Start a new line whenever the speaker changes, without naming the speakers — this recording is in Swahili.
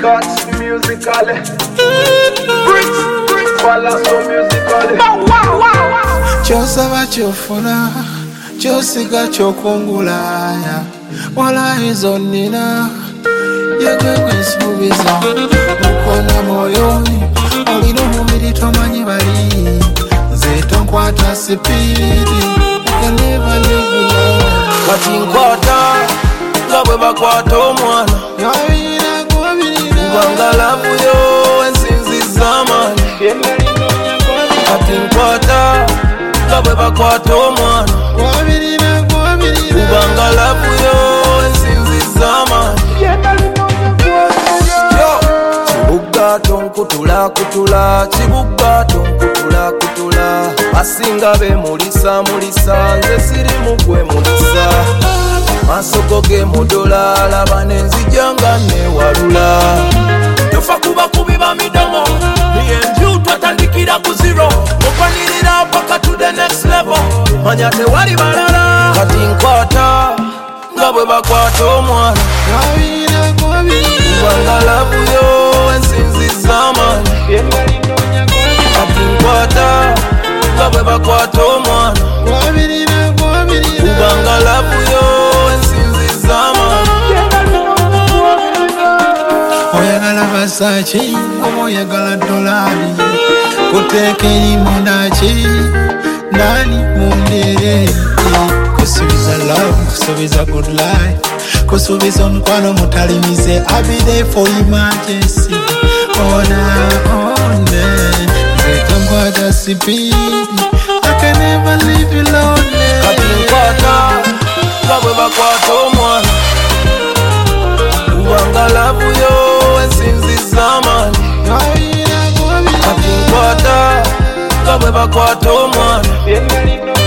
cuts musically. Bricks, follow so musically.
Kyosaba kyofuna, kyosiga kyokungulaya. Wala izo nina, yegwe kwensubiza. Mukona moyoni, olina omubiri tomanyi bali. Nze tonkwata sipidi, can never live alone.
Kati nkwata, nga bwe bakwata omwana. Kubanga lavu yo ensinziza amaanyi. Kati nkwata, nga bwe bakwata omwana. Kubanga lavu yo ensinziza amaanyi. Kibuga tonkutula kutula, kibuga tonkutula kutula. Basinga bemulisa mulisa, nze siri mugwe mulisa. Masoko ge mudola, laba nenzija nga newalula. Tufa kuba kubiba midomo, niye nju twatandikira ku zero. Mukwanirira paka to the next level, manya tewali balala. Kati nkwata, nga bwe bakwata omwana. Kubanga lavu yo ensinziza amaanyi. Kati nkwata, nga bwe bakwata omwana. Kubanga lavu yo ensinziza amaanyi.
Oyagala Versace, oba oyagala dolari. Kuteeka erimu ndaki, ndani mundere. Kusubiza love, kusubiza good life. Kusubiza omukwano mutalimize. I'll be there for emergency. Ona, nze tonkwata sipidi. I can never leave you lonely.
Kati nkwata, nga bwe bakwata omwana. Kubanga lavu yo ensinziza amaanyi. Kati nkwata, nga bwe bakwata omwana.